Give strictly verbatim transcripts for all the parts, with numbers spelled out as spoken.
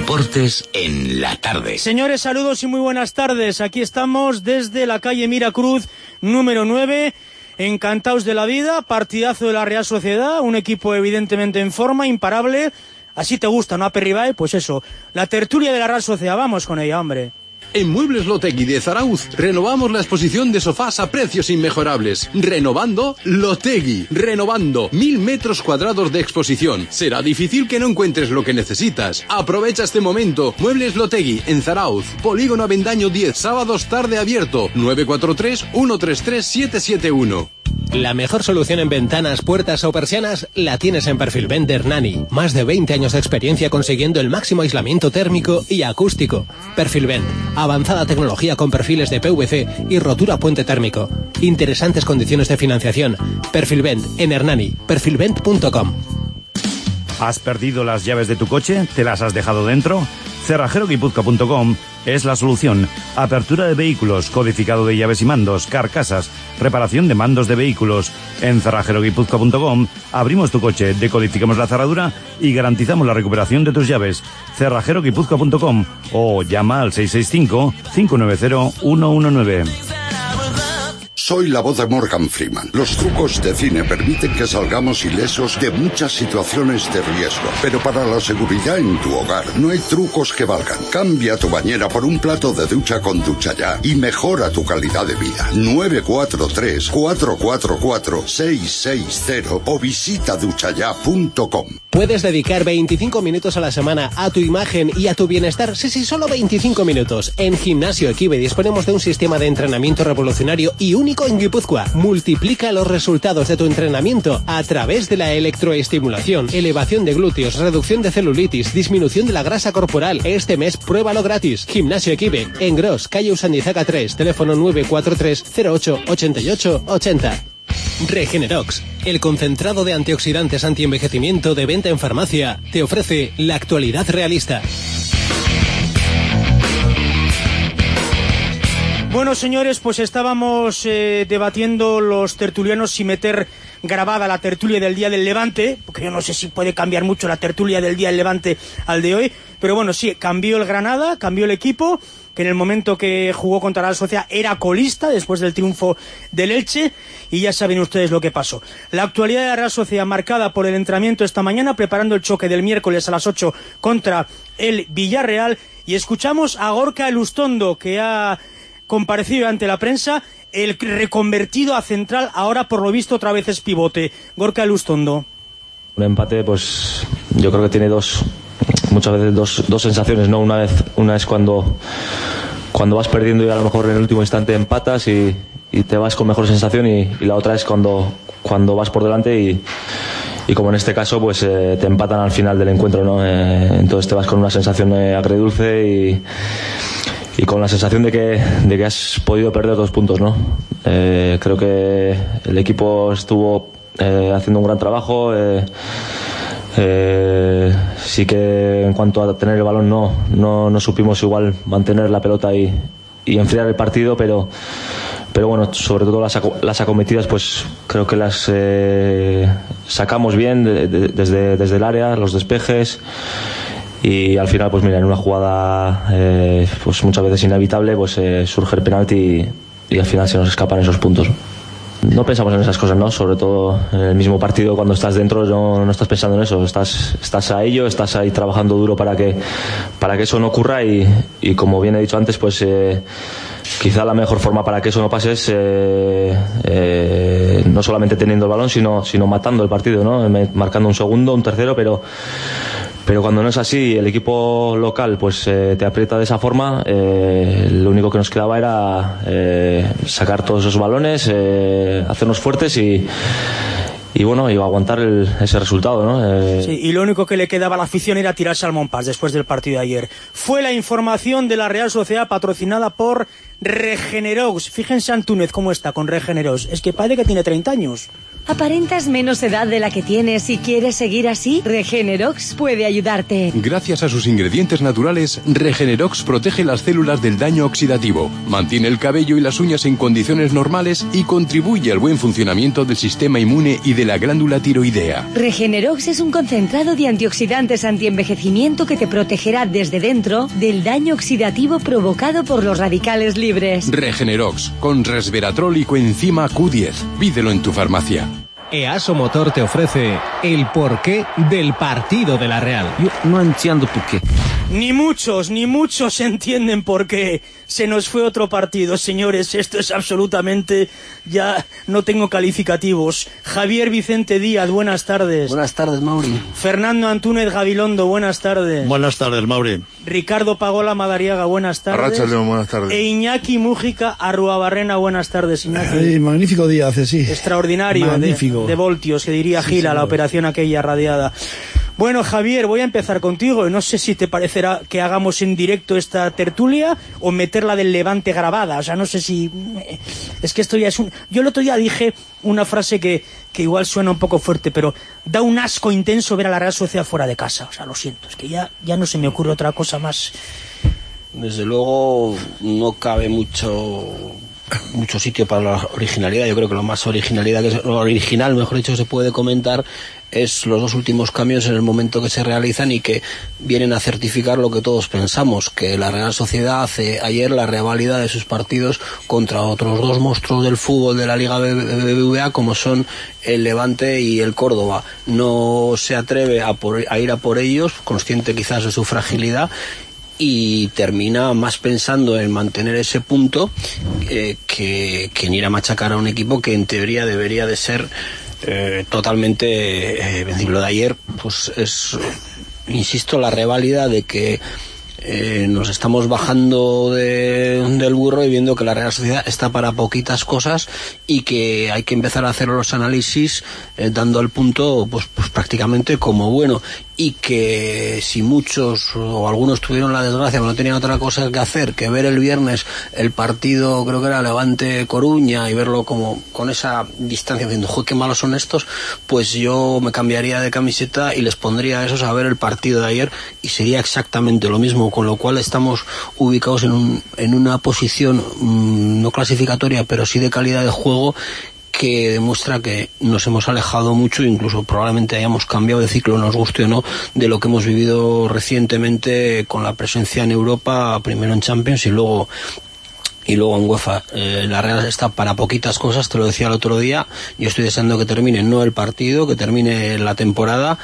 Deportes en la tarde. Señores, saludos y muy buenas tardes. Aquí estamos desde la calle Miracruz, número nueve. Encantados de la vida, partidazo de la Real Sociedad, un equipo evidentemente en forma, imparable. Así te gusta, ¿no, Aperribae? Pues eso, la tertulia de la Real Sociedad, vamos con ella, hombre. En Muebles Lotegui de Zarauz renovamos la exposición de sofás a precios inmejorables. Renovando Lotegui. Renovando. Mil metros cuadrados de exposición. Será difícil que no encuentres lo que necesitas. Aprovecha este momento. Muebles Lotegui en Zarauz. Polígono Avendaño diez. Sábados tarde abierto. nueve cuatro tres, uno tres tres, siete siete uno. La mejor solución en ventanas, puertas o persianas la tienes en Perfilvent de Hernani. Más de veinte años de experiencia consiguiendo el máximo aislamiento térmico y acústico. Perfilvent, avanzada tecnología con perfiles de P V C y rotura puente térmico. Interesantes condiciones de financiación. Perfilvent en Hernani. perfilvent punto com. ¿Has perdido las llaves de tu coche? ¿Te las has dejado dentro? cerrajero guipúzcoa punto com es la solución. Apertura de vehículos, codificado de llaves y mandos, carcasas, reparación de mandos de vehículos. En cerrajero guipúzcoa punto com abrimos tu coche, decodificamos la cerradura y garantizamos la recuperación de tus llaves. cerrajero guipúzcoa punto com o llama al seis seis cinco, cinco nueve cero, uno uno nueve. Soy la voz de Morgan Freeman. Los trucos de cine permiten que salgamos ilesos de muchas situaciones de riesgo. Pero para la seguridad en tu hogar no hay trucos que valgan. Cambia tu bañera por un plato de ducha con Ducha Ya y mejora tu calidad de vida. nueve cuatro tres, cuatro cuatro cuatro, seis seis cero o visita ducha ya punto com. Puedes dedicar veinticinco minutos a la semana a tu imagen y a tu bienestar. Sí, sí, solo veinticinco minutos. En Gimnasio Equibe disponemos de un sistema de entrenamiento revolucionario y único en Guipúzcoa. Multiplica los resultados de tu entrenamiento a través de la electroestimulación, elevación de glúteos, reducción de celulitis, disminución de la grasa corporal. Este mes pruébalo gratis. Gimnasio Equibe, en Gros, calle Usandizaga tres, teléfono nueve cuatro tres, cero ocho, ochenta y ocho, ochenta. Regenerox, el concentrado de antioxidantes antienvejecimiento de venta en farmacia, te ofrece la actualidad realista. Bueno, señores, pues estábamos eh, debatiendo los tertulianos si meter grabada la tertulia del Día del Levante, porque yo no sé si puede cambiar mucho la tertulia del Día del Levante al de hoy, pero bueno, sí, cambió el Granada, cambió el equipo, que en el momento que jugó contra la Real Sociedad era colista después del triunfo del Elche, y ya saben ustedes lo que pasó. La actualidad de la Real Sociedad marcada por el entrenamiento esta mañana, preparando el choque del miércoles a las ocho contra el Villarreal, y escuchamos a Gorka Elustondo, que ha comparecido ante la prensa, el reconvertido a central, ahora por lo visto otra vez es pivote. Gorka Elustondo. Un empate, pues yo creo que tiene dos, muchas veces dos, dos sensaciones, ¿no? Una vez, una es cuando, cuando vas perdiendo y a lo mejor en el último instante empatas y, y te vas con mejor sensación, y, y la otra es cuando, cuando vas por delante y, y como en este caso, pues eh, te empatan al final del encuentro, ¿no? Eh, entonces te vas con una sensación eh, agridulce y y con la sensación de que, de que has podido perder dos puntos, ¿no? Eh, creo que el equipo estuvo eh, haciendo un gran trabajo. Eh, eh, sí que en cuanto a tener el balón no, no, no supimos igual mantener la pelota y, y enfriar el partido, pero pero bueno, sobre todo las, las acometidas, pues creo que las eh, sacamos bien de, de, desde, desde el área, los despejes. Y al final, pues mira, en una jugada eh, pues muchas veces inevitable, pues eh, surge el penalti y, y al final se nos escapan esos puntos. No pensamos en esas cosas, ¿no? Sobre todo en el mismo partido, cuando estás dentro, no, no estás pensando en eso. Estás, estás a ello, estás ahí trabajando duro para que, para que eso no ocurra y, y como bien he dicho antes, pues eh, quizá la mejor forma para que eso no pase es eh, eh, no solamente teniendo el balón, sino, sino matando el partido, ¿no? Marcando un segundo, un tercero, pero Pero cuando no es así, el equipo local pues eh, te aprieta de esa forma, eh, lo único que nos quedaba era eh, sacar todos esos balones, eh, hacernos fuertes y, y bueno, iba a aguantar el, ese resultado, ¿no? Eh... Sí, y lo único que le quedaba a la afición era tirarse al Montpas después del partido de ayer. Fue la información de la Real Sociedad patrocinada por Regenerox. Fíjense Antúnez cómo está con Regenerox. Es que parece que tiene treinta años. ¿Aparentas menos edad de la que tienes y quieres seguir así? Regenerox puede ayudarte. Gracias a sus ingredientes naturales, Regenerox protege las células del daño oxidativo, mantiene el cabello y las uñas en condiciones normales y contribuye al buen funcionamiento del sistema inmune y de la glándula tiroidea. Regenerox es un concentrado de antioxidantes antienvejecimiento que te protegerá desde dentro del daño oxidativo provocado por los radicales libres. Regenerox, con resveratrol y coenzima Q diez. Pídelo en tu farmacia. EASO Motor te ofrece el porqué del partido de la Real. Yo no entiendo por qué. Ni muchos, ni muchos entienden por qué se nos fue otro partido, señores. Esto es absolutamente... Ya no tengo calificativos. Javier Vicente Díaz, buenas tardes. Buenas tardes, Mauri. Fernando Antúnez Gabilondo, buenas tardes. Buenas tardes, Mauri. Ricardo Pagola Madariaga, buenas tardes. Arracha León, buenas tardes. E Iñaki Mújica Arruabarrena, buenas tardes, Iñaki. Ay, magnífico día hace, sí. Extraordinario, magnífico. De, de voltios, que diría sí, Gila, sí, la sí. operación aquella radiada. Bueno, Javier, voy a empezar contigo. No sé si te parecerá que hagamos en directo esta tertulia o meterla del Levante grabada. O sea, no sé si... Es que esto ya es un... Yo el otro día dije una frase que, que igual suena un poco fuerte, pero da un asco intenso ver a la Real Sociedad fuera de casa. O sea, lo siento, es que ya, ya no se me ocurre otra cosa más. Desde luego no cabe mucho... mucho sitio para la originalidad. Yo creo que lo más originalidad que es, lo original, mejor dicho, que se puede comentar es los dos últimos cambios en el momento que se realizan y que vienen a certificar lo que todos pensamos, que la Real Sociedad hace ayer la reválida de sus partidos contra otros dos monstruos del fútbol de la Liga B B V A como son el Levante y el Córdoba. No se atreve a, por, a ir a por ellos, consciente quizás de su fragilidad, y termina más pensando en mantener ese punto eh, que, que en ir a machacar a un equipo que en teoría debería de ser eh, totalmente eh, vencible. De ayer pues es, insisto, la reválida de que eh, nos estamos bajando de, del burro y viendo que la Real Sociedad está para poquitas cosas y que hay que empezar a hacer los análisis eh, dando al punto pues, pues prácticamente como bueno, y que si muchos o algunos tuvieron la desgracia que no tenían otra cosa que hacer que ver el viernes el partido, creo que era Levante Coruña, y verlo como con esa distancia diciendo, joder, qué malos son estos, pues yo me cambiaría de camiseta y les pondría a esos a ver el partido de ayer y sería exactamente lo mismo, con lo cual estamos ubicados en, un, en una posición mmm, no clasificatoria pero sí de calidad de juego que demuestra que nos hemos alejado mucho, incluso probablemente hayamos cambiado de ciclo, nos guste o no, de lo que hemos vivido recientemente con la presencia en Europa, primero en Champions y luego y luego en UEFA. Eh, la Real está para poquitas cosas, te lo decía el otro día, yo estoy deseando que termine no el partido, que termine la temporada.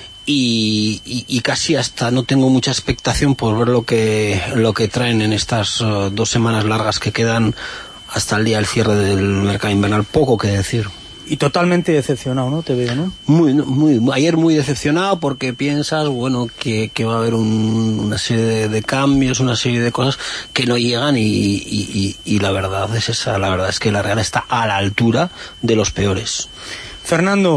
Y, y, y casi hasta no tengo mucha expectación por ver lo que lo que traen en estas uh, dos semanas largas que quedan hasta el día del cierre del mercado invernal. Poco que decir. Y totalmente decepcionado, ¿no? Te veo, ¿no? Muy, muy, ayer muy decepcionado porque piensas, bueno, que, que va a haber un, una serie de, de cambios, una serie de cosas que no llegan y, y, y, y la verdad es esa, la verdad es que la Real está a la altura de los peores. Fernando,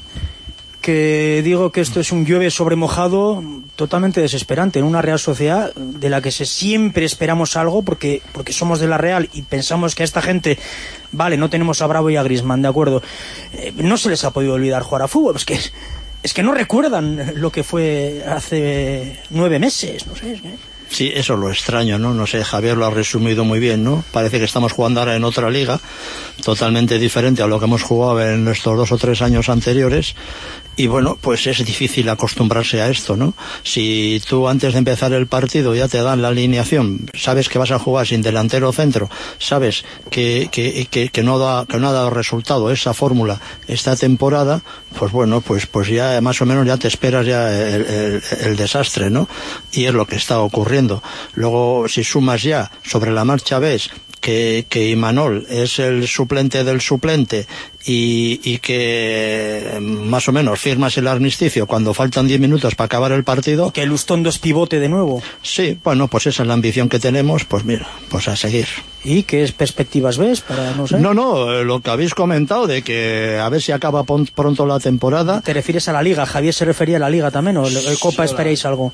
que digo que esto es un llueve sobre mojado totalmente desesperante en una Real Sociedad de la que se siempre esperamos algo porque, porque somos de la Real y pensamos que a esta gente, vale, no tenemos a Bravo y a Griezmann, de acuerdo, eh, no se les ha podido olvidar jugar a fútbol, es que, es que no recuerdan lo que fue hace nueve meses, no sé, es que... Sí, eso es lo extraño, ¿no? No sé, Javier lo ha resumido muy bien, ¿no? Parece que estamos jugando ahora en otra liga, totalmente diferente a lo que hemos jugado en estos dos o tres años anteriores, y bueno, pues es difícil acostumbrarse a esto, ¿no? Si tú antes de empezar el partido ya te dan la alineación, sabes que vas a jugar sin delantero centro, sabes que, que, que, que, no, da, que no ha dado resultado esa fórmula esta temporada, pues bueno, pues, pues ya más o menos ya te esperas ya el, el, el desastre, ¿no? Y es lo que está ocurriendo. Luego, si sumas ya sobre la marcha, ves que, que Imanol es el suplente del suplente y, y que más o menos firmas el armisticio cuando faltan diez minutos para acabar el partido. Que Lustondo es pivote de nuevo. Sí, bueno, pues esa es la ambición que tenemos, pues mira, pues a seguir. ¿Y qué perspectivas ves para no sé? No, no, lo que habéis comentado de que a ver si acaba pronto la temporada. ¿Te refieres a la Liga? Javier se refería a la Liga también, ¿o en Copa esperáis algo?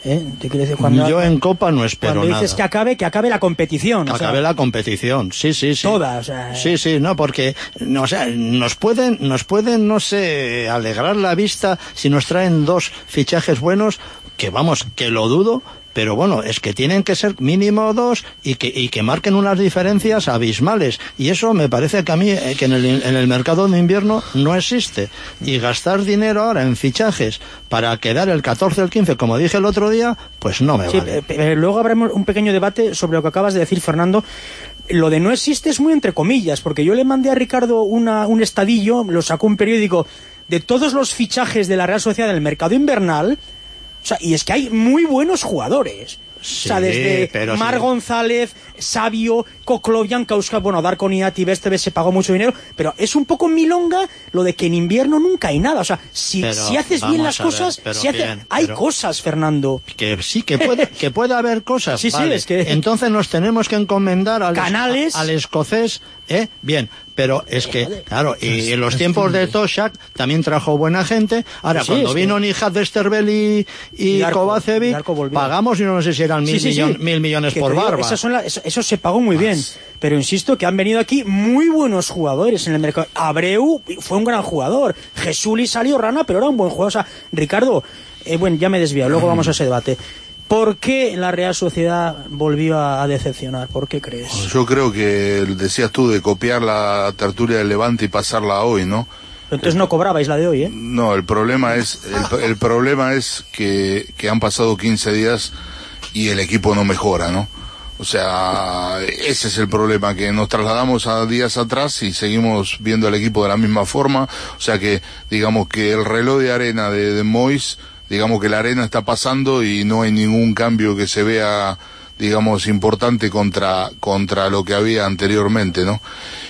¿Eh? Te quiero decir, cuando, yo en Copa no espero cuando nada. dices que acabe, que acabe la competición. Que o sea, acabe la competición, sí, sí, sí. Toda, o sea... Sí, sí, no, porque, no, o sea, nos pueden, nos pueden, no sé, alegrar la vista si nos traen dos fichajes buenos, que vamos, que lo dudo, pero bueno, es que tienen que ser mínimo dos y que, y que marquen unas diferencias abismales. Y eso me parece que a mí, eh, que en el, en el mercado de invierno no existe. Y gastar dinero ahora en fichajes para quedar el catorce o el quince, como dije el otro día, pues no me sí, vale. Eh, eh, luego habremos un pequeño debate sobre lo que acabas de decir, Fernando. Lo de no existe es muy entre comillas, porque yo le mandé a Ricardo una, un estadillo, lo sacó un periódico, de todos los fichajes de la Real Sociedad en el mercado invernal. O sea, y es que hay muy buenos jugadores. Sí, o sea, desde Mar sí. González, Sabio, Koklovian, Kauska, bueno, Darko Niati, Besteve se pagó mucho dinero, pero es un poco milonga lo de que en invierno nunca hay nada. O sea, si, pero, si haces bien las cosas, ver, si hace, bien, hay pero, cosas, Fernando. Que sí, que puede, que puede haber cosas. Sí, vale. sí, es que... Entonces nos tenemos que encomendar al, Canales. a, al escocés, ¿eh? Bien, pero es que, claro, y en los tiempos de Toshak también trajo buena gente. Ahora, sí, cuando es vino que... Nihat de Esterbel y, y, y Kovacevic, pagamos y no sé si eran mil, sí, sí, millon, sí. mil millones que por digo, barba. Esas son la, eso, eso se pagó muy bien. Pero insisto que han venido aquí muy buenos jugadores en el mercado. Abreu fue un gran jugador. Jesuli salió rana, pero era un buen jugador. O sea, Ricardo, eh, bueno, ya me he desviado, luego vamos a ese debate. ¿Por qué la Real Sociedad volvió a, a decepcionar? ¿Por qué crees? Yo creo que decías tú de copiar la tertulia del Levante y pasarla a hoy, ¿no? Entonces no cobrabais la de hoy, ¿eh? No, el problema es el, el problema es que, que han pasado quince días y el equipo no mejora, ¿no? O sea, ese es el problema, que nos trasladamos a días atrás y seguimos viendo al equipo de la misma forma. O sea que, digamos que el reloj de arena de, de Mois, digamos que la arena está pasando y no hay ningún cambio que se vea, digamos, importante contra contra lo que había anteriormente, ¿no?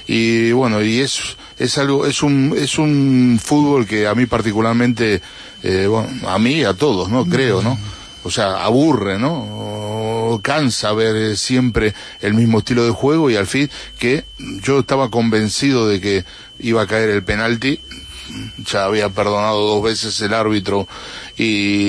Y bueno, y es es algo es un es un fútbol que a mí particularmente, eh, bueno, a mí y a todos, ¿no? Creo, ¿no? O sea, aburre, ¿no? Cansa ver siempre el mismo estilo de juego, y al fin que yo estaba convencido de que iba a caer el penalti. Ya había perdonado dos veces el árbitro y,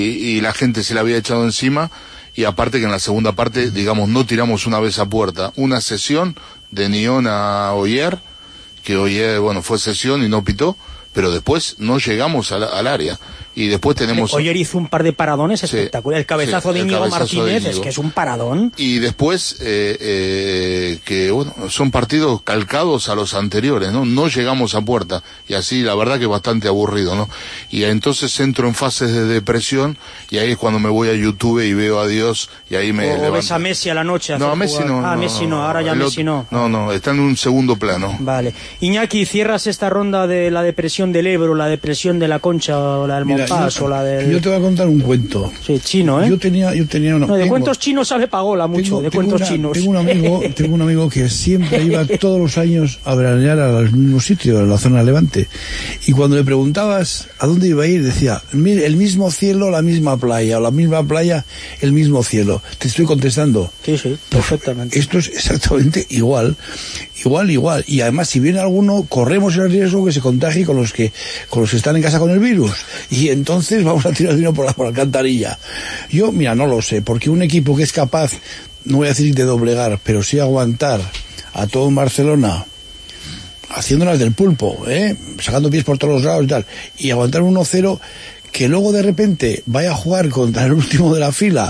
y la gente se le había echado encima, y aparte que en la segunda parte, digamos, no tiramos una vez a puerta. Una sesión de Nión a Oyer, que Oyer, bueno, fue sesión y no pitó, pero después no llegamos al, al área. Y después tenemos... Oyer hizo un par de paradones espectaculares. El cabezazo sí, de Íñigo Martínez, de es que es un paradón. Y después, eh, eh, que bueno, son partidos calcados a los anteriores, ¿no? No llegamos a puerta. Y así, la verdad que bastante aburrido, ¿no? Y entonces entro en fases de depresión, y ahí es cuando me voy a YouTube y veo a Dios, y ahí me o levanto. ves a Messi a la noche. No, a Messi no. Ah, no, Messi no, ahora ya el Messi otro, no. No, no, está en un segundo plano. Vale. Iñaki, ¿cierras esta ronda de la depresión del Ebro, la depresión de la Concha, o la del Montpás, o la del... Yo te voy a contar un cuento. Sí, chino, ¿eh? Yo tenía, yo tenía una... No, de tengo, cuentos chinos sabe Pagola mucho, tengo, de tengo cuentos una, chinos. Tengo un amigo, tengo un amigo que siempre iba todos los años a veranear al mismo sitio, en la zona de Levante. Y cuando le preguntabas a dónde iba a ir, decía, el mismo cielo, la misma playa, o la misma playa, el mismo cielo. Te estoy contestando. Sí, sí, perfectamente. Esto es exactamente igual, igual, igual. Y además, si viene alguno, corremos el riesgo que se contagie con los que, con los que están en casa con el virus. Y entonces vamos a tirar dinero por la, por la alcantarilla. Yo, mira, no lo sé, porque un equipo que es capaz, no voy a decir de doblegar, pero sí aguantar a todo un Barcelona, haciéndolas del pulpo, ¿eh? Sacando pies por todos los lados y tal, y aguantar un uno cero, que luego de repente vaya a jugar contra el último de la fila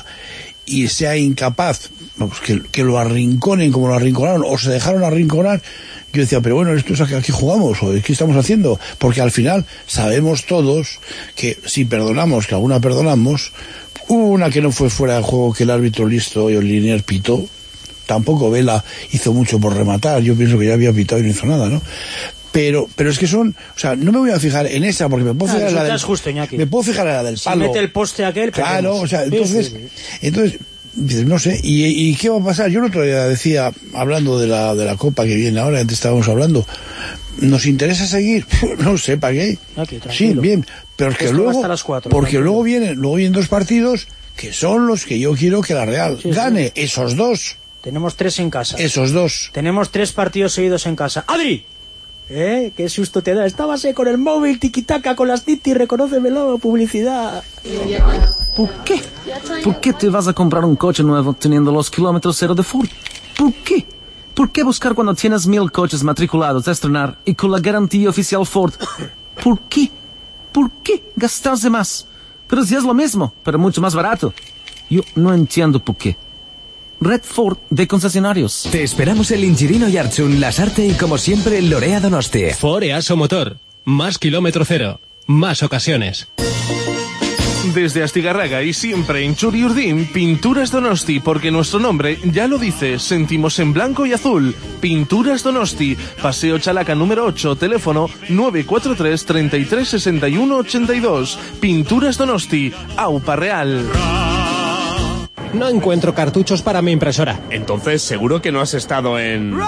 y sea incapaz, vamos, que, que lo arrinconen como lo arrinconaron, o se dejaron arrinconar. Yo decía, pero bueno, esto es a qué jugamos, o qué estamos haciendo, porque al final sabemos todos que si perdonamos, que alguna perdonamos, hubo una que no fue fuera de juego, que el árbitro listo y el Linier pitó. Tampoco Vela hizo mucho por rematar, yo pienso que ya había pitado y no hizo nada, ¿no? Pero, pero es que son, o sea, no me voy a fijar en esa, porque me puedo fijar ah, en la del, justo, me puedo fijar en la del palo. Si mete el poste aquel, claro, perdemos. O sea, entonces, sí, sí, sí. entonces, no sé, ¿y, ¿y qué va a pasar? Yo el otro día decía, hablando de la, de la Copa que viene ahora, antes estábamos hablando, ¿nos interesa seguir? No sé, ¿para qué? Aquí, sí, bien, pero es que Esto luego, las cuatro, porque tranquilo. luego vienen, luego vienen dos partidos que son los que yo quiero que la Real sí, gane, sí. esos dos. Tenemos tres en casa. Esos dos. Tenemos tres partidos seguidos en casa. ¡Adri! ¿Eh? ¡Qué susto te da! Estabas eh, con el móvil, tiquitaca, con las titi, reconócemelo, publicidad. ¿Por qué? ¿Por qué te vas a comprar un coche nuevo teniendo los kilómetros cero de Ford? ¿Por qué? ¿Por qué buscar cuando tienes mil coches matriculados a estrenar y con la garantía oficial Ford? ¿Por qué? ¿Por qué gastarse más? Pero si es lo mismo, pero mucho más barato. Yo no entiendo por qué. Red Ford de concesionarios. Te esperamos en Linchirino y Archun, Lasarte y como siempre en Lorea Donosti. Ford Easo Motor. Más kilómetro cero. Más ocasiones. Desde Astigarraga y siempre en Txuri Urdin, Pinturas Donosti, porque nuestro nombre ya lo dice, sentimos en blanco y azul. Pinturas Donosti, Paseo Chalaca número ocho, teléfono nueve cuatro tres, treinta y tres, sesenta y uno, ochenta y dos. Pinturas Donosti, Aupa Real. No encuentro cartuchos para mi impresora. Entonces, seguro que no has estado en...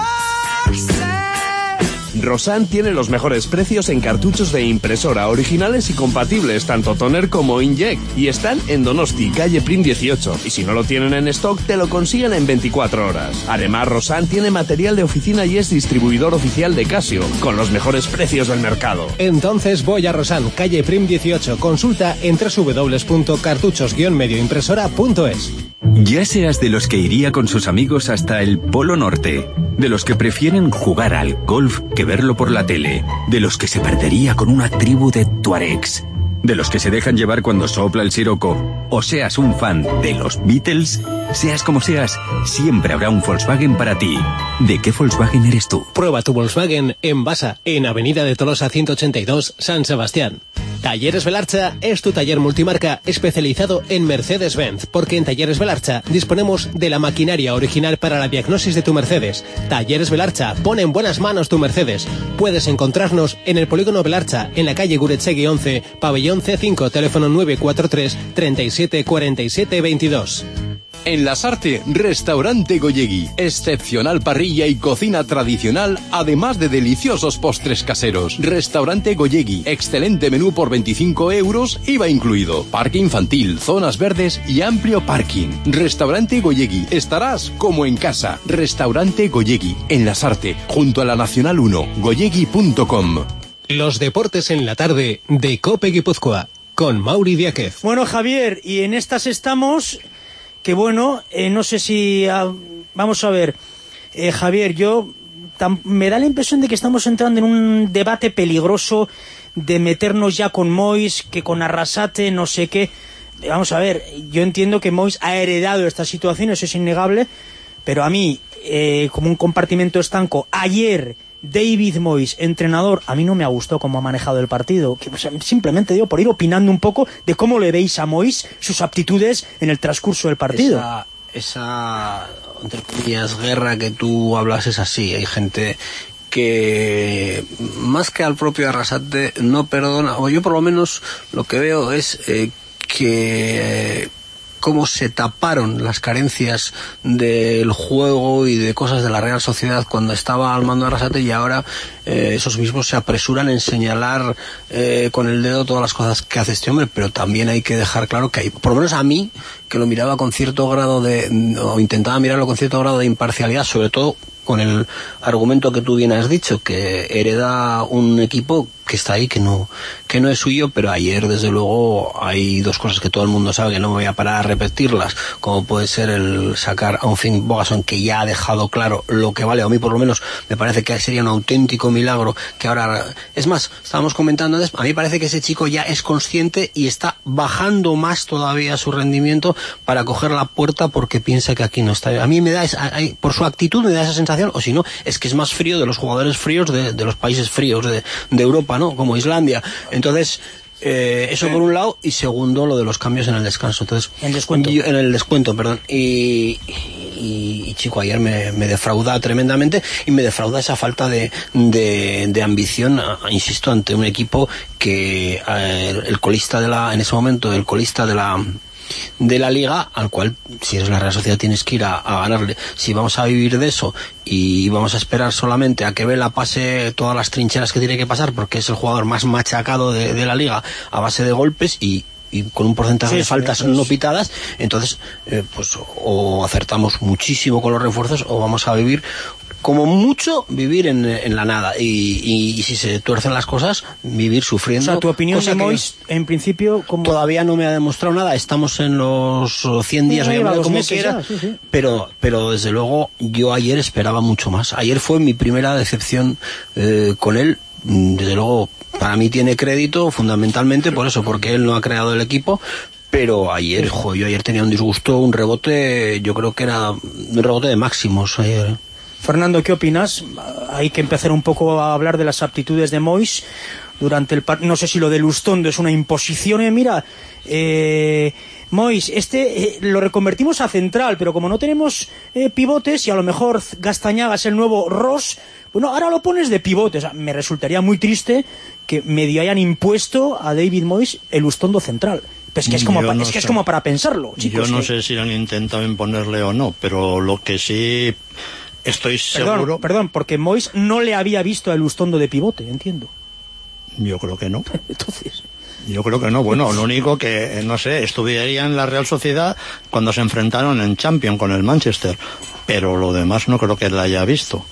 Rosan tiene los mejores precios en cartuchos de impresora originales y compatibles, tanto toner como inkjet, y están en Donosti, calle Prim dieciocho, y si no lo tienen en stock, te lo consiguen en veinticuatro horas. Además, Rosan tiene material de oficina y es distribuidor oficial de Casio, con los mejores precios del mercado. Entonces voy a Rosan, calle Prim dieciocho, consulta en doble u doble u doble u punto cartuchos guion medio impresora punto es. Ya seas de los que iría con sus amigos hasta el Polo Norte, de los que prefieren jugar al golf que verlo por la tele, de los que se perdería con una tribu de tuaregs, de los que se dejan llevar cuando sopla el siroco, o seas un fan de los Beatles, seas como seas, siempre habrá un Volkswagen para ti. ¿De qué Volkswagen eres tú? Prueba tu Volkswagen en Basa, en Avenida de Tolosa ciento ochenta y dos, San Sebastián. Talleres Belarcha es tu taller multimarca especializado en Mercedes-Benz, porque en Talleres Belarcha disponemos de la maquinaria original para la diagnosis de tu Mercedes. Talleres Belarcha, pone en buenas manos tu Mercedes. Puedes encontrarnos en el Polígono Belarcha, en la calle Guretsegui once, pabellón ce cinco, teléfono nueve cuatro tres, treinta y siete, cuarenta y siete, veintidós. En Lasarte, Restaurante Goyegui. Excepcional parrilla y cocina tradicional, además de deliciosos postres caseros. Restaurante Goyegui. Excelente menú por veinticinco euros, I V A incluido. Parque infantil, zonas verdes y amplio parking. Restaurante Goyegui. Estarás como en casa. Restaurante Goyegui. En Lasarte, junto a la Nacional uno. goyegui punto com. Los deportes en la tarde de COPE Guipúzcoa, con Mauri Diáquez. Bueno, Javier, y en estas estamos... Que bueno, eh, no sé si... Uh, vamos a ver, eh, Javier, yo... Tam, me da la impresión de que estamos entrando en un debate peligroso de meternos ya con Mois, que con Arrasate, no sé qué. Vamos a ver, yo entiendo que Mois ha heredado esta situación, eso es innegable, pero a mí, eh, como un compartimento estanco, ayer... David Moyes, entrenador, a mí no me ha gustado cómo ha manejado el partido. Que, o sea, simplemente digo, por ir opinando un poco de cómo le veis a Moyes, sus aptitudes en el transcurso del partido. Esa, esa entre comillas, guerra que tú hablas es así. Hay gente que, más que al propio Arrasate, no perdona, o yo por lo menos lo que veo es eh, que... Eh, cómo se taparon las carencias del juego y de cosas de la Real Sociedad cuando estaba al mando de Arrasate, y ahora eh, esos mismos se apresuran en señalar eh, con el dedo todas las cosas que hace este hombre, pero también hay que dejar claro que hay, por lo menos a mí, que lo miraba con cierto grado de, o intentaba mirarlo con cierto grado de imparcialidad, sobre todo con el argumento que tú bien has dicho, que hereda un equipo que está ahí, que no que no es suyo, pero ayer desde luego hay dos cosas que todo el mundo sabe, que no me voy a parar a repetirlas, como puede ser el sacar a un Finn Bogason que ya ha dejado claro lo que vale. A mí por lo menos me parece que sería un auténtico milagro que ahora, es más, estábamos comentando antes, a mí parece que ese chico ya es consciente y está bajando más todavía su rendimiento para coger la puerta porque piensa que aquí no está. A mí me da esa, por su actitud me da esa sensación, o si no, es que es más frío de los jugadores fríos de, de los países fríos de, de Europa, ¿no? Como Islandia. Entonces, eh, eso por un lado, y segundo, lo de los cambios en el descanso. Entonces, en descuento. Yo, en el descuento, perdón. Y, y, y chico, ayer me, me defrauda tremendamente, y me defrauda esa falta de, de, de ambición, a, insisto, ante un equipo que eh, el, el colista de la, en ese momento, el colista de la de la liga, al cual, si eres la Real Sociedad, tienes que ir a, a ganarle. Si vamos a vivir de eso y vamos a esperar solamente a que Vela pase todas las trincheras que tiene que pasar, porque es el jugador más machacado de, de la liga a base de golpes y y con un porcentaje sí, de faltas sí, no pitadas, entonces eh, pues o acertamos muchísimo con los refuerzos o vamos a vivir como mucho vivir en, en la nada y, y, y si se tuercen las cosas, vivir sufriendo. O sea, tu opinión de Mois, en principio, como... todavía no me ha demostrado nada. Estamos en los cien días, no, no, como quiera, ya, sí, sí. pero pero desde luego yo ayer esperaba mucho más. Ayer fue mi primera decepción eh, con él. Desde luego, para mí tiene crédito fundamentalmente por eso, porque él no ha creado el equipo. Pero ayer, jo, yo ayer tenía un disgusto, un rebote, yo creo que era un rebote de máximos ayer. Fernando, ¿qué opinas? Hay que empezar un poco a hablar de las aptitudes de Mois durante el partido. No sé si lo de Lustondo es una imposición. Eh, mira, eh, Mois, este eh, lo reconvertimos a central, pero como no tenemos eh, pivotes y a lo mejor Gastañaga es el nuevo Ross, bueno, ahora lo pones de pivote. O sea, me resultaría muy triste que medio hayan impuesto a David Mois el Lustondo central. Pues que es como, pa, no es, que es como para pensarlo, chicos. Yo no que... sé si han intentado imponerle o no, pero lo que sí estoy perdón, seguro... Perdón, porque Mois no le había visto a Lustondo de pivote, entiendo. Yo creo que no. Entonces... Yo creo que no. Bueno, lo único que, no sé, estuviera en la Real Sociedad cuando se enfrentaron en Champions con el Manchester, pero lo demás no creo que la haya visto.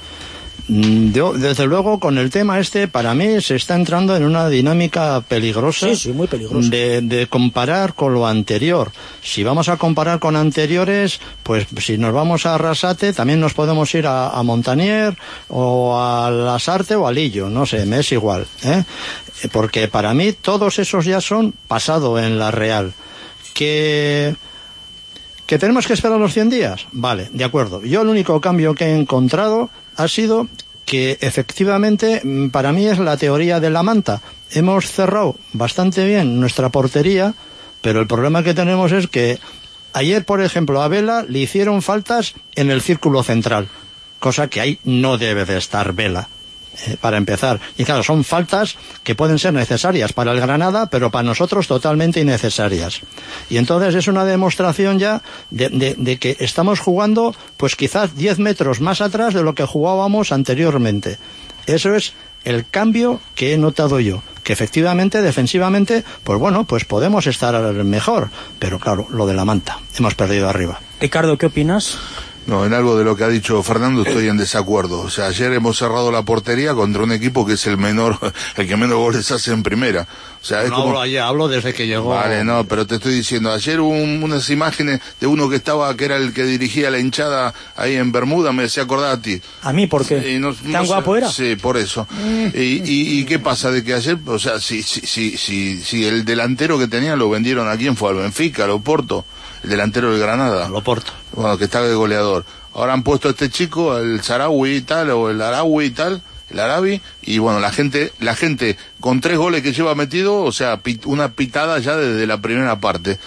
Yo, desde luego, con el tema este, para mí se está entrando en una dinámica peligrosa, sí, sí, muy peligrosa. De, de comparar con lo anterior. Si vamos a comparar con anteriores, pues si nos vamos a Arrasate, también nos podemos ir a, a Montanier, o a Lasarte o a Lillo, no sé, me es igual, ¿eh? Porque para mí todos esos ya son pasado en la Real. Que... ¿Que tenemos que esperar los cien días? Vale, de acuerdo. Yo el único cambio que he encontrado ha sido que efectivamente para mí es la teoría de la manta. Hemos cerrado bastante bien nuestra portería, pero el problema que tenemos es que ayer, por ejemplo, a Vela le hicieron faltas en el círculo central, cosa que ahí no debe de estar Vela. Eh, para empezar, y claro, son faltas que pueden ser necesarias para el Granada, pero para nosotros totalmente innecesarias, y entonces es una demostración ya de, de, de que estamos jugando pues quizás diez metros más atrás de lo que jugábamos anteriormente. Eso es el cambio que he notado yo, que efectivamente defensivamente pues bueno, pues podemos estar mejor, pero claro, lo de la manta, hemos perdido arriba. Ricardo, ¿qué opinas? No, en algo de lo que ha dicho Fernando estoy en desacuerdo. O sea, ayer hemos cerrado la portería contra un equipo que es el menor, el que menos goles hace en primera. O sea, es no como... hablo ayer, hablo desde que llegó. Vale, no, pero te estoy diciendo, ayer hubo un, unas imágenes de uno que estaba, que era el que dirigía la hinchada ahí en Bermuda, me decía acordar a ti. ¿A mí por qué? Y no, ¿Tan no guapo sé, era? Sí, por eso. Mm. Y, y, ¿Y qué pasa de que ayer, o sea, si, si, si, si, si el delantero que tenían lo vendieron a quién fue, al Benfica, al Oporto, el delantero del Granada? Al Oporto. Bueno, que está de goleador. Ahora han puesto a este chico, el Sarawi y tal, o el Arawi y tal, el Arabi, y bueno, la gente, la gente con tres goles que lleva metido, o sea, pit, una pitada ya desde la primera parte.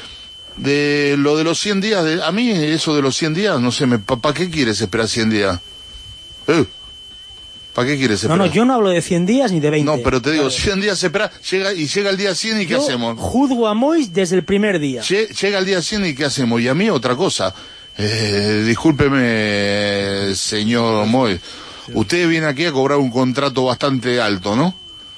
De lo de los cien días, de, a mí eso de los cien días, no sé, ¿para pa qué quieres esperar cien días? ¿Eh? ¿Para qué quieres esperar? No, no, yo no hablo de cien días ni de veinte. No, pero te digo, vale. cien días se espera, llega, y llega el día cien y ¿qué yo hacemos? Juzgo a Mois desde el primer día. Llega el día cien y ¿qué hacemos? Y a mí otra cosa. Eh, discúlpeme, señor Moy, usted viene aquí a cobrar un contrato bastante alto, ¿no?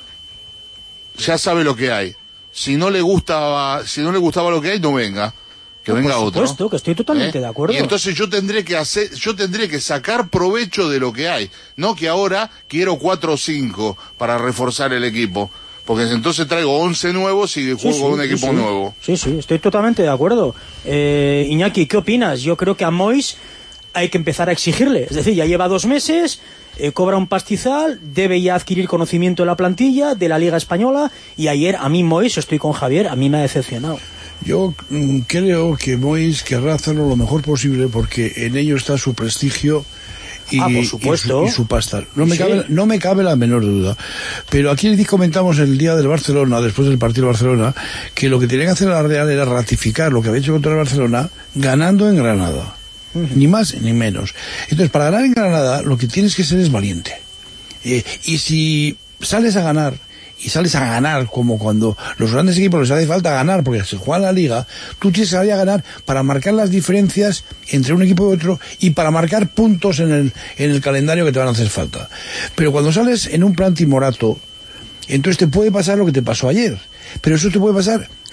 Ya sabe lo que hay. Si no le gustaba, si no le gustaba lo que hay, no venga. Que no, venga por otro. Por supuesto, que estoy totalmente ¿Eh? de acuerdo. Y entonces yo tendré que hacer, yo tendré que sacar provecho de lo que hay, no que ahora quiero cuatro o cinco para reforzar el equipo. Porque entonces traigo once nuevos y juego sí, sí, con un equipo sí, sí. nuevo. Sí, sí, estoy totalmente de acuerdo. Eh, Iñaki, ¿qué opinas? Yo creo que a Mois hay que empezar a exigirle. Es decir, ya lleva dos meses, eh, cobra un pastizal, debe ya adquirir conocimiento de la plantilla, de la Liga Española, y ayer a mí Mois, estoy con Javier, a mí me ha decepcionado. Yo mm, creo que Mois querrá hacerlo lo mejor posible porque en ello está su prestigio y, ah, por supuesto. y, su, y su pasta. No me, sí. cabe, no me cabe la menor duda. Pero aquí comentamos el día del Barcelona, después del partido de Barcelona, que lo que tenía que hacer la Real era ratificar lo que había hecho contra el Barcelona ganando en Granada. Uh-huh. Ni más ni menos. Entonces, para ganar en Granada, lo que tienes que ser es valiente. Eh, y si sales a ganar y sales a ganar como cuando los grandes equipos les hace falta ganar porque se juega en la liga, tú tienes que salir a ganar para marcar las diferencias entre un equipo y otro y para marcar puntos en el, en el calendario que te van a hacer falta. Pero cuando sales en un plan timorato, entonces te puede pasar lo que te pasó ayer, pero eso te puede pasar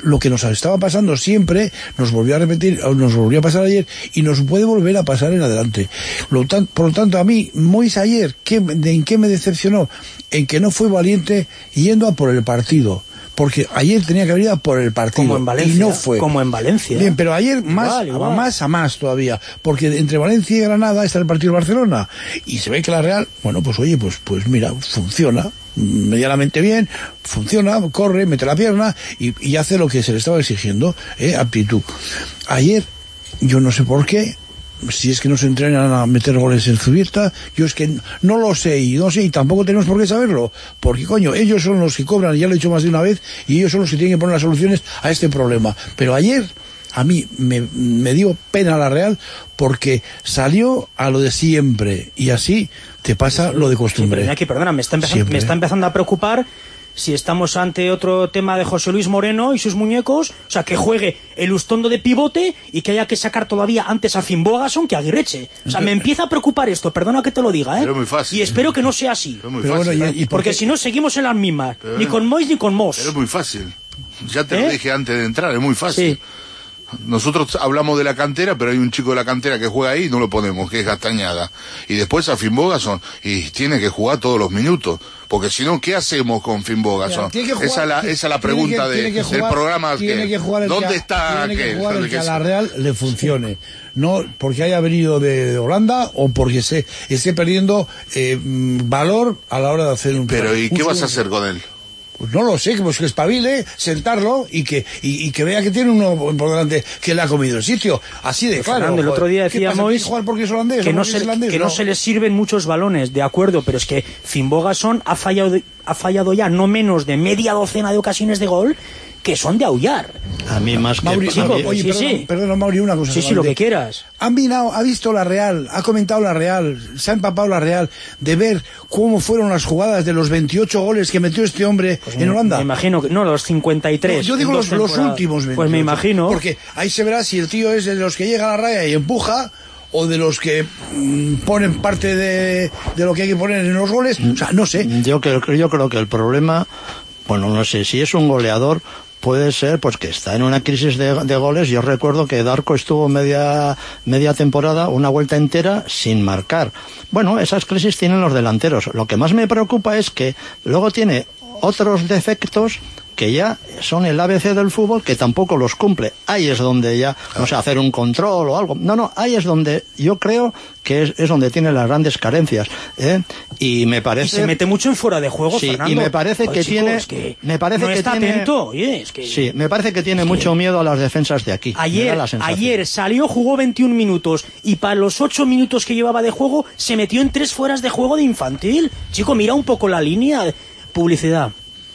lo que nos estaba pasando siempre nos volvió a repetir, nos volvió a pasar ayer y nos puede volver a pasar en adelante. Lo tan, por lo tanto, a mí, Mois ayer, ¿qué, de, ¿en qué me decepcionó? En que no fue valiente yendo a por el partido. Porque ayer tenía que haber ido por el partido. Como en Valencia. Y no fue. Como en Valencia. Bien, pero ayer más, igual, igual. más a más todavía. Porque entre Valencia y Granada está el partido de Barcelona. Y se ve que la Real, bueno, pues oye, pues, pues mira, funciona medianamente bien, funciona, corre, mete la pierna y, y hace lo que se le estaba exigiendo, ¿eh? Aptitud. Ayer, yo no sé por qué, si es que no se entrenan a meter goles en Zubieta, yo es que no lo sé, y no sé, y tampoco tenemos por qué saberlo, porque coño, ellos son los que cobran, ya lo he dicho más de una vez, y ellos son los que tienen que poner las soluciones a este problema. Pero ayer, a mí me, me dio pena la Real, porque salió a lo de siempre, y así te pasa lo de costumbre. Sí, pero aquí, perdona, me está, empezando, me está empezando a preocupar si estamos ante otro tema de José Luis Moreno y sus muñecos, o sea, que juegue el Ustondo de pivote y que haya que sacar todavía antes a Finn Bogason que a Aguirreche. O sea, me empieza a preocupar esto, perdona que te lo diga, ¿eh? Pero muy fácil. Y espero que no sea así. Pero muy fácil. Bueno, ¿y, y por porque qué? Si no, seguimos en las mismas. Pero, ni con Mois ni con Mos. Pero es muy fácil. Ya te ¿Eh? lo dije antes de entrar, es muy fácil. Sí. Nosotros hablamos de la cantera, pero hay un chico de la cantera que juega ahí y no lo ponemos, que es Gastañada. Y después a Finn Bogason, y tiene que jugar todos los minutos. Porque si no, ¿qué hacemos con Finn Bogason? Mira, jugar, esa es la, esa es la pregunta que, de, que jugar, del programa. Tiene que, que jugar el ¿Dónde que, está tiene que aquel? jugar el que, que a la Real le funcione. No porque haya venido de, de Holanda o porque se esté perdiendo eh, valor a la hora de hacer un... Pero ¿y un qué segundo. vas a hacer con él? Pues no lo sé, pues que espabile, sentarlo y que y, y que vea que tiene uno por delante que le ha comido el sitio. Así de claro. Fernando, el otro día decíamos jugar porque es holandés, que, no es se, islandés, que no. no se le sirven muchos balones, de acuerdo, pero es que Finn Bogason ha fallado, ha fallado ya no menos de media docena de ocasiones de gol que son de aullar. A mí más que... Mauri, Chico, mí, oye, sí, perdón, sí. perdón, Mauri, una cosa. Sí, sí, lo que quieras. Han vinado, ha visto la Real, ha comentado la Real, se ha empapado la Real de ver cómo fueron las jugadas de los veintiocho goles que metió este hombre pues en me, Holanda. Me imagino que... No, los cincuenta y tres. No, yo digo los, los últimos veintiocho. Pues me imagino. Porque ahí se verá si el tío es de los que llega a la raya y empuja, o de los que mmm, ponen parte de, de lo que hay que poner en los goles. O sea, no sé. Yo creo, yo creo que el problema, bueno, no sé, si es un goleador... Puede ser pues que está en una crisis de, de goles. Yo recuerdo que Darko estuvo media media temporada, una vuelta entera, sin marcar. Bueno, esas crisis tienen los delanteros. Lo que más me preocupa es que luego tiene otros defectos que ya son el A B C del fútbol, que tampoco los cumple. Ahí es donde ya, no sé, hacer un control o algo. No, no, ahí es donde yo creo que es, es donde tiene las grandes carencias. ¿eh? Y me parece... Y se mete mucho en fuera de juego, sí, Fernando. Y me parece pues que chicos, tiene... Es que me parece no que está tiene, atento, oye, es que... Sí, me parece que tiene mucho miedo a las defensas de aquí. Ayer, ayer salió, jugó veintiún minutos y para los ocho minutos que llevaba de juego se metió en tres fueras de juego de infantil. Chico, mira un poco la línea. Publicidad.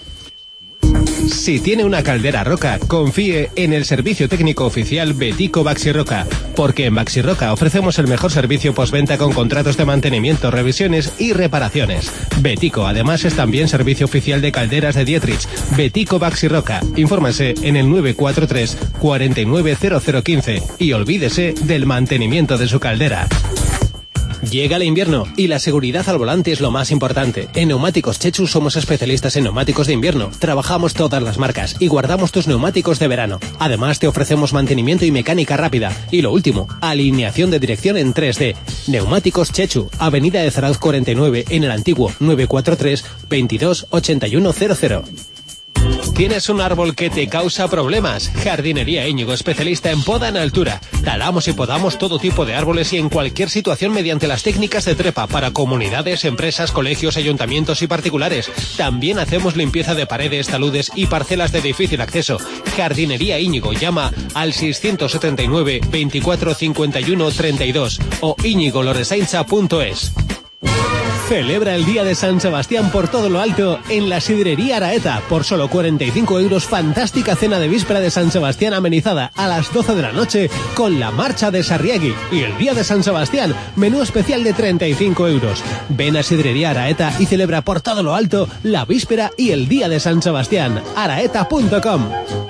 Si tiene una caldera Roca, confíe en el servicio técnico oficial Betico Baxi Roca, porque en Baxi Roca ofrecemos el mejor servicio postventa con contratos de mantenimiento, revisiones y reparaciones. Betico además es también servicio oficial de calderas de Dietrich. Betico Baxi Roca. Infórmese en el nueve cuatro tres, cuatro nueve cero cero uno cinco y olvídese del mantenimiento de su caldera. Llega el invierno y la seguridad al volante es lo más importante. En Neumáticos Chechu somos especialistas en neumáticos de invierno. Trabajamos todas las marcas y guardamos tus neumáticos de verano. Además te ofrecemos mantenimiento y mecánica rápida. Y lo último, alineación de dirección en tres D. Neumáticos Chechu, Avenida de Zarauz cuarenta y nueve en el antiguo nueve cuatro tres, veintidós, ochenta y uno cero cero. ¿Tienes un árbol que te causa problemas? Jardinería Íñigo, especialista en poda en altura. Talamos y podamos todo tipo de árboles y en cualquier situación mediante las técnicas de trepa para comunidades, empresas, colegios, ayuntamientos y particulares. También hacemos limpieza de paredes, taludes y parcelas de difícil acceso. Jardinería Íñigo, llama al seiscientos setenta y nueve, veinticuatro, cincuenta y uno, treinta y dos o íñigo loresainza punto es. Celebra el Día de San Sebastián por todo lo alto en la Sidrería Araeta. Por solo cuarenta y cinco euros, fantástica cena de víspera de San Sebastián amenizada a las doce de la noche con la marcha de Sarriegui. Y el Día de San Sebastián, menú especial de treinta y cinco euros. Ven a Sidrería Araeta y celebra por todo lo alto la víspera y el Día de San Sebastián. araeta punto com.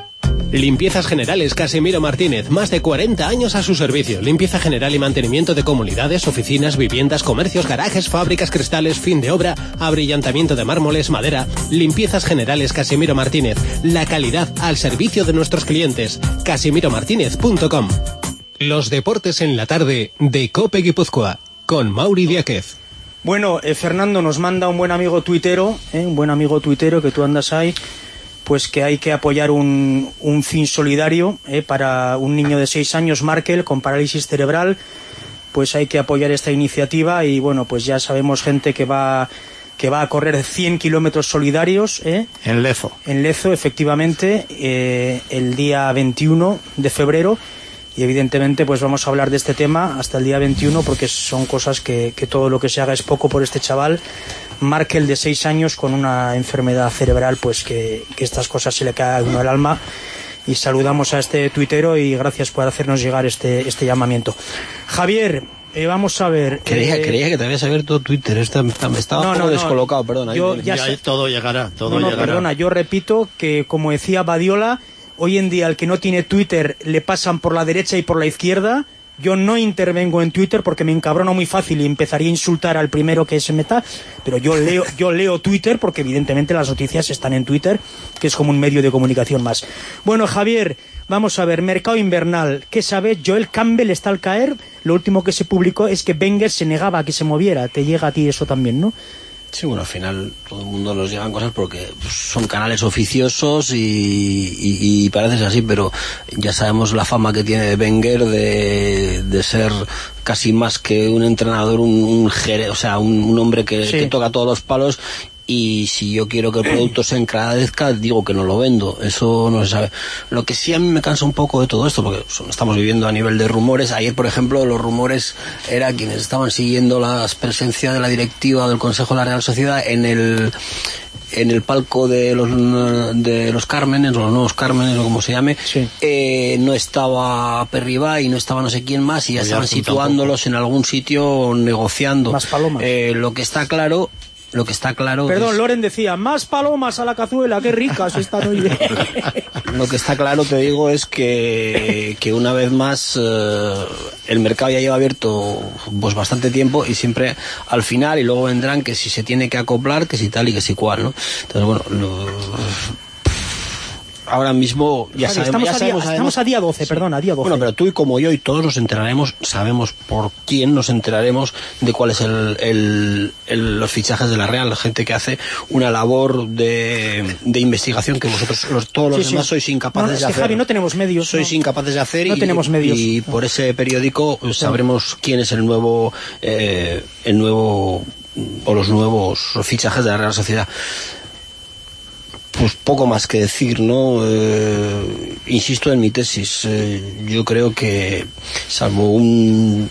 Limpiezas Generales Casimiro Martínez, más de cuarenta años a su servicio. Limpieza general y mantenimiento de comunidades, oficinas, viviendas, comercios, garajes, fábricas, cristales, fin de obra, abrillantamiento de mármoles, madera. Limpiezas Generales Casimiro Martínez, la calidad al servicio de nuestros clientes. casimiro martínez punto com. Los deportes en la tarde de COPE Guipúzcoa, con Mauri Diáquez. Bueno, eh, Fernando nos manda un buen amigo tuitero, eh, un buen amigo tuitero que tú andas ahí, pues que hay que apoyar un, un fin solidario eh, para un niño de seis años, Markel, con parálisis cerebral. Pues hay que apoyar esta iniciativa y bueno, pues ya sabemos gente que va que va a correr cien kilómetros solidarios eh, en Lezo. En Lezo, efectivamente, eh, el día veintiuno de febrero. Y evidentemente pues vamos a hablar de este tema hasta el día veintiuno porque son cosas que, que todo lo que se haga es poco por este chaval. Markel, de seis años, con una enfermedad cerebral, pues que, que estas cosas se le caen a uno al alma. Y saludamos a este tuitero y gracias por hacernos llegar este, este llamamiento. Javier, eh, vamos a ver... Creía, eh... creía que te habías abierto Twitter, Esta, me estaba no, un poco no, descolocado, perdona. Yo, ya ya ya todo llegará, todo no, no, llegará. perdona, yo repito que, como decía Badiola, hoy en día el que no tiene Twitter le pasan por la derecha y por la izquierda. Yo no intervengo en Twitter porque me encabrono muy fácil y empezaría a insultar al primero que se meta, pero yo leo, yo leo Twitter porque evidentemente las noticias están en Twitter, que es como un medio de comunicación más. Bueno, Javier, vamos a ver, mercado invernal, ¿qué sabes? Joel Campbell está al caer, lo último que se publicó es que Wenger se negaba a que se moviera, te llega a ti eso también, ¿no? Sí, bueno, al final todo el mundo nos llegan cosas porque pues, son canales oficiosos y, y, y parece así, pero ya sabemos la fama que tiene Wenger de, de ser casi más que un entrenador, un, un jere, o sea, un, un hombre que, sí. que toca todos los palos. Y si yo quiero que el producto se encaradezca, digo que no lo vendo. Eso no se sabe. Lo que sí a mí me cansa un poco de todo esto, porque estamos viviendo a nivel de rumores. Ayer, por ejemplo, los rumores era quienes estaban siguiendo la presencia de la directiva del Consejo de la Real Sociedad en el en el palco de los de los Cármenes, los nuevos Cármenes, o como se llame, sí. eh, no estaba Perribá y no estaba no sé quién más, y ya estaban situándolos tampoco en algún sitio negociando. Más palomas. Eh, lo que está claro... Lo que está claro Perdón, es... Loren decía, más palomas a la cazuela, qué ricas están hoy. Lo que está claro, te digo, es que, que una vez más eh, el mercado ya lleva abierto pues bastante tiempo y siempre al final, y luego vendrán que si se tiene que acoplar, que si tal y que si cual, ¿no? Entonces, bueno, lo... ahora mismo ya, Vale, sabemos, estamos, ya a día, sabemos, estamos además, a día doce, sí. perdona, a día doce. Bueno, pero tú y como yo y todos nos enteraremos, sabemos por quién nos enteraremos de cuál es el, el, el, los fichajes de la Real, la gente que hace una labor de, de investigación que vosotros los, todos los sí, demás sí. sois incapaces no, es de que, hacer. Javi, no tenemos medios. Sois no. incapaces de hacer no y, tenemos medios. y por ese periódico sabremos quién es el nuevo, eh, el nuevo o los nuevos fichajes de la Real Sociedad. Pues poco más que decir, ¿no? Eh, insisto en mi tesis. Eh, yo creo que, salvo un,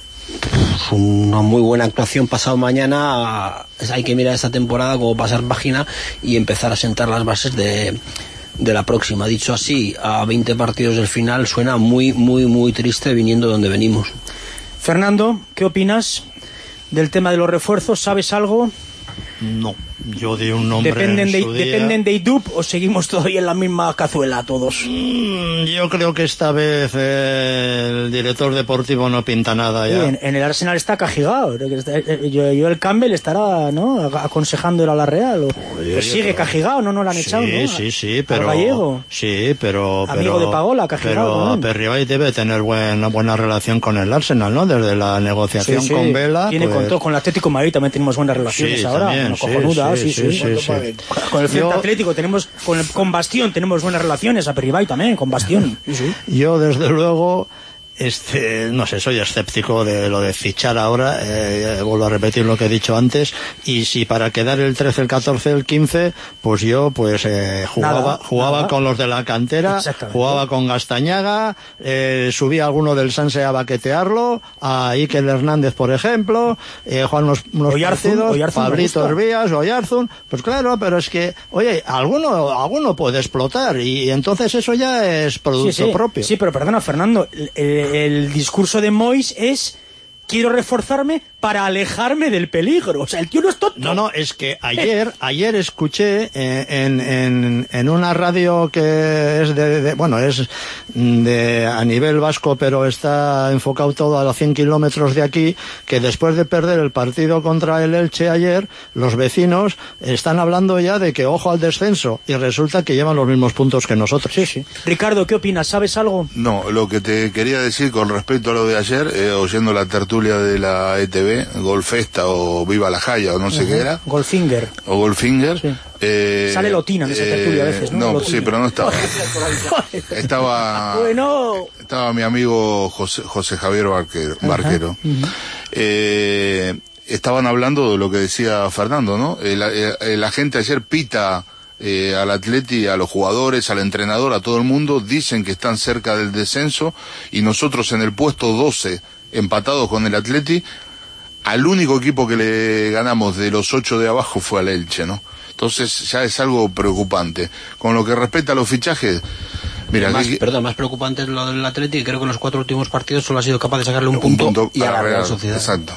una muy buena actuación pasado mañana, hay que mirar esta temporada como pasar página y empezar a sentar las bases de, de la próxima. Dicho así, a veinte partidos del final suena muy, muy, muy triste viniendo de donde venimos. Fernando, ¿qué opinas del tema de los refuerzos? ¿Sabes algo? No, yo di un nombre ¿Dependen en de, su día. ¿Dependen de I D U P o seguimos todavía en la misma cazuela todos? Mm, yo creo que esta vez eh, el director deportivo no pinta nada ya. Sí, en, en el Arsenal está cajigado. Joel Campbell estará, ¿no?, aconsejando a la Real. O, Oye, pues sigue pero... cajigado, no, no lo han sí, echado, ¿no? Sí, sí, pero... Al gallego. Sí, pero... Amigo pero, de Paola, cajigado. Pero Perribay debe tener buena, buena relación con el Arsenal, ¿no? Desde la negociación sí, sí. con Vela. Tiene pues... con, todo, con el Atlético de Madrid también tenemos buenas relaciones sí, ahora. También, no, sí, cojonuda, sí, sí, sí. sí, sí, sí. Con el Frente Yo... Atlético tenemos, con, el, con Bastión tenemos buenas relaciones, a Perribay también, con Bastión. Sí, sí. Yo, desde luego... Este, no sé, soy escéptico de lo de fichar ahora, eh, vuelvo a repetir lo que he dicho antes, y si para quedar el trece, el catorce, el quince, pues yo pues eh, jugaba, nada, jugaba nada. con los de la cantera, jugaba con Gastañaga, eh, subía a alguno del Sanse a baquetearlo, a Iker Hernández, por ejemplo, eh, jugaban unos, unos Oyarzún, partidos, Oyarzún Pablito Herbías, Oyarzún, pues claro, pero es que, oye, alguno, alguno puede explotar, y entonces eso ya es producto sí, sí. propio. Sí, pero perdona, Fernando, el, el, el discurso de Mois es: quiero reforzarme para alejarme del peligro. O sea, el tío no es tonto. No, no, es que ayer ayer escuché eh, en, en, en una radio que es de, de, bueno, es de a nivel vasco, pero está enfocado todo a los cien kilómetros de aquí, que después de perder el partido contra el Elche ayer, los vecinos están hablando ya de que ojo al descenso, y resulta que llevan los mismos puntos que nosotros. Sí, sí. Ricardo, ¿qué opinas? ¿Sabes algo? No, lo que te quería decir con respecto a lo de ayer, eh, oyendo la tertulia de la E T V, Golfesta o Viva la Jaya o no sé uh-huh. qué era. Golfinger. O Golfinger. Sí. Eh, Sale Lotina en esa tertulia eh, a veces, ¿no? No, Lotina. sí, pero no estaba. estaba bueno. Estaba mi amigo José, José Javier Barquero. Uh-huh. Barquero. Uh-huh. Eh, estaban hablando de lo que decía Fernando, ¿no? El, el, la gente ayer pita eh, al Atleti, a los jugadores, al entrenador, a todo el mundo, dicen que están cerca del descenso, y nosotros en el puesto doce, empatados con el Atleti, al único equipo que le ganamos de los ocho de abajo fue al Elche, ¿no? Entonces ya es algo preocupante. Con lo que respecta a los fichajes, mira, más, que, perdón, más preocupante es lo del Atlético, y creo que en los cuatro últimos partidos solo ha sido capaz de sacarle un, un punto, punto y a la Real Sociedad. Exacto.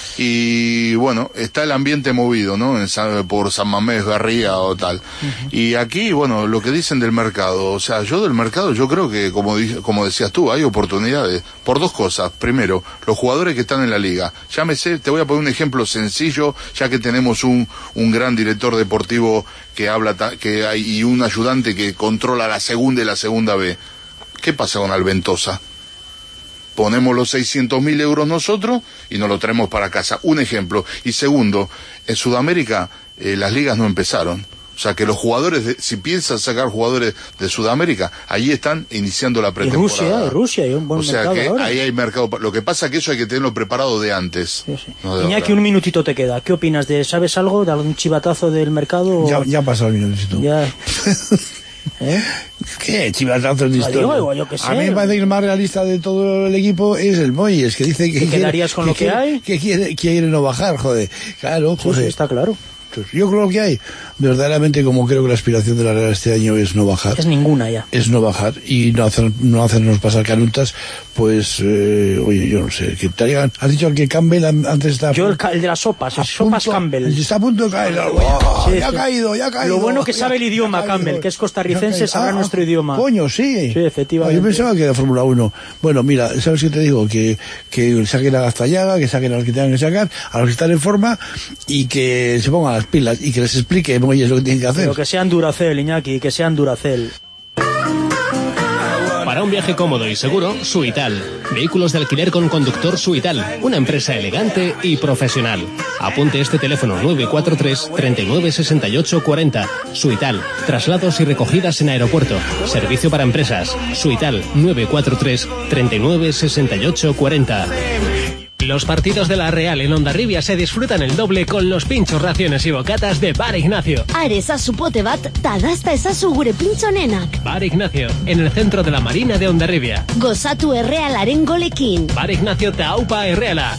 Y bueno, está el ambiente movido, ¿no? En San, por San Mamés, Garría o tal. Uh-huh. Y aquí, bueno, lo que dicen del mercado, o sea, yo del mercado, yo creo que, como, como decías tú, hay oportunidades por dos cosas. Primero, los jugadores que están en la liga. Llámese, te voy a poner un ejemplo sencillo, ya que tenemos un, un gran director deportivo que habla, ta, que hay, y un ayudante que controla la segunda y la segunda B. ¿Qué pasa con Alventosa? Ponemos los seiscientos mil euros nosotros y nos lo traemos para casa. Un ejemplo. Y segundo, en Sudamérica eh, las ligas no empezaron. O sea que los jugadores, de, si piensan sacar jugadores de Sudamérica, allí están iniciando la pretemporada. Y Rusia, y Rusia, hay un buen o sea mercado que ahora. Ahí hay mercado. Lo que pasa es que eso hay que tenerlo preparado de antes. Sí, sí. No de Iñaki, un minutito te queda. ¿Qué opinas de, sabes algo, de algún chivatazo del mercado? Ya, ya ha pasado el minutito. Ya. ¿Eh? ¿Qué chivatazos de historia? Digo, yo qué sé. A mí me parece que el más realista de todo el equipo es el Moyes, que dice que... ¿Te quedarías con que lo que quiere, hay? Que quiere, quiere no bajar, joder. Claro, joder. Sí, sí, está claro. Yo creo que hay, verdaderamente, como creo que la aspiración de la Real este año es no bajar. Es ninguna ya. Es no bajar y no hacer, no hacernos pasar canutas, pues, eh, oye, yo no sé, que traigan, has dicho que Campbell antes está... Yo el, el de las sopas, el sopas Campbell. Está a punto de caer, oh, sí, ya sí. ha caído, ya ha caído. Lo bueno que sabe el idioma Campbell, que es costarricense, sabrá ah, nuestro idioma. Coño, sí. Sí, efectivamente. Ah, yo pensaba que era Fórmula uno. Bueno, mira, ¿sabes qué te digo? Que, que saquen a Gaztallaga, que saquen a los que tengan que sacar, a los que están en forma, y que se pongan las pilas, y que les explique Moyes lo que tienen que hacer. Pero que sean Duracell, Iñaki, que sean Duracell. Para un viaje cómodo y seguro, Suital. Vehículos de alquiler con conductor Suital. Una empresa elegante y profesional. Apunte este teléfono nueve cuatro tres, treinta y nueve, sesenta y ocho, cuarenta. Suital. Traslados y recogidas en aeropuerto. Servicio para empresas. Suital. nueve cuatro tres, treinta y nueve, sesenta y ocho, cuarenta. Los partidos de la Real en Hondarribia se disfrutan el doble con los pinchos, raciones y bocatas de Bar Ignacio. Are ezazu pote bat, ta dasta ezazu gure pintxo nenak. Bar Ignacio, en el centro de la Marina de Hondarribia. Gozatu errealaren golekin. Bar Ignacio ta aupa erreala.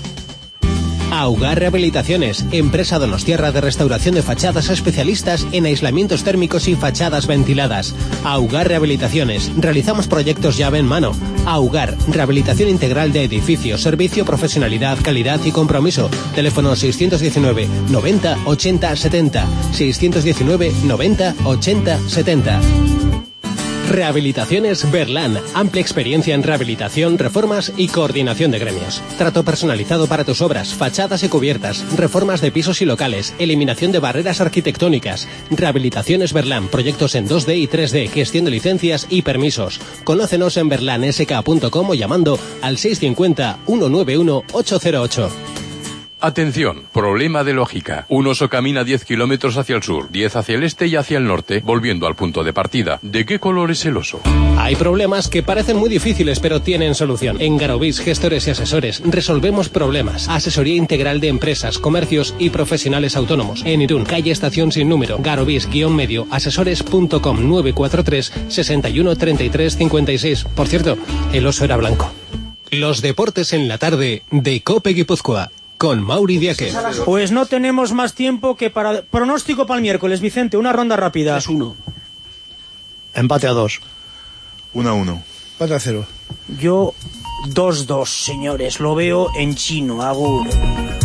Augar Rehabilitaciones, empresa donostiarra de restauración de fachadas, especialistas en aislamientos térmicos y fachadas ventiladas. Augar Rehabilitaciones, realizamos proyectos llave en mano. Augar, rehabilitación integral de edificios, servicio, profesionalidad, calidad y compromiso. Teléfono seiscientos diecinueve, noventa, ochenta, setenta. seiscientos diecinueve, noventa, ochenta, setenta. Rehabilitaciones Berlán. Amplia experiencia en rehabilitación, reformas y coordinación de gremios. Trato personalizado para tus obras, fachadas y cubiertas, reformas de pisos y locales, eliminación de barreras arquitectónicas. Rehabilitaciones Berlán. Proyectos en dos D y tres D, gestión de licencias y permisos. Conócenos en berlán s k punto com o llamando al seiscientos cincuenta, ciento noventa y uno, ochocientos ocho. Atención, problema de lógica. Un oso camina diez kilómetros hacia el sur, diez hacia el este y hacia el norte, volviendo al punto de partida. ¿De qué color es el oso? Hay problemas que parecen muy difíciles, pero tienen solución. En Garovís, gestores y asesores, resolvemos problemas. Asesoría integral de empresas, comercios y profesionales autónomos. En Irún, calle Estación sin número, garovís-medio, asesores punto com, nueve cuatro tres, sesenta y uno, treinta y tres, cincuenta y seis. Por cierto, el oso era blanco. Los deportes en la tarde de COPE Guipúzcoa. Con Mauri Diaque. Pues no tenemos más tiempo que para... Pronóstico para el miércoles, Vicente, una ronda rápida. tres uno. Empate a dos. uno a uno. cuatro a cero. Yo dos dos, señores. Lo veo en chino. Agur.